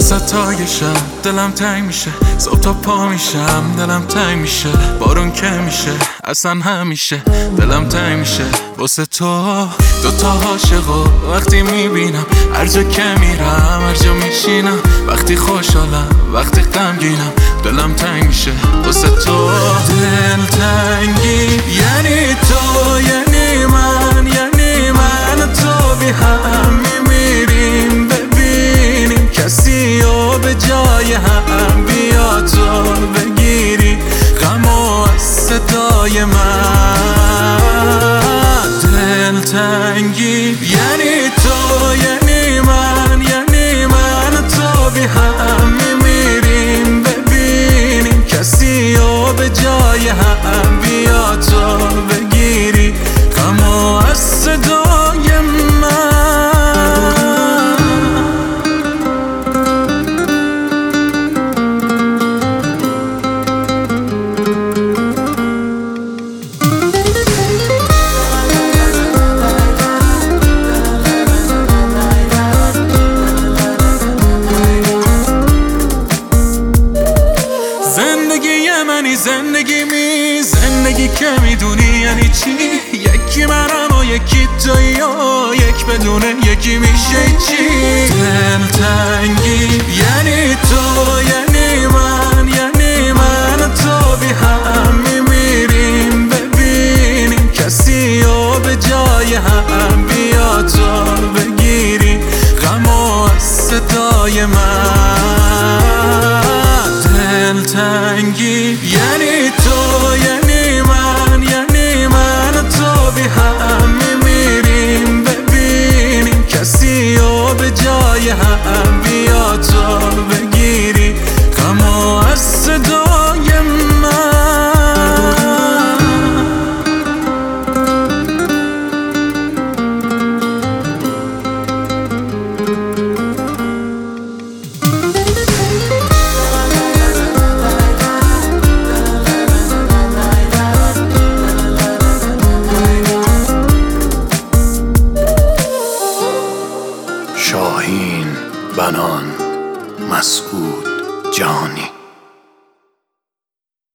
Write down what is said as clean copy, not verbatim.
وسط شب دلم تنگ میشه، صبح تا پا میشم دلم تنگ میشه، بارون که میشه اصلا همیشه دلم تنگ میشه واسه تو. دوتا عاشقو وقتی میبینم، هر جا که میرم هر جا میشینم، وقتی خوشحالم وقتی غمگینم دلم تنگ میشه واسه تو. دل تنگی یعنی تو، یعنی من تو بی هم میمیریم، ببینیم کسی رو به جای هم، بیا تو بگیری غمو از صدای من. دل تنگی یعنی تو، یعنی من تو بی هم میمیریم، ببینیم کسی رو به جای هم، بیا تو بگیری غمو از صدای من. زندگی که میدونی یعنی چی؟ یکی منم و یکی تویی و یک بدونه یکی میشه چی؟ دل تنگی یعنی تو، یعنی من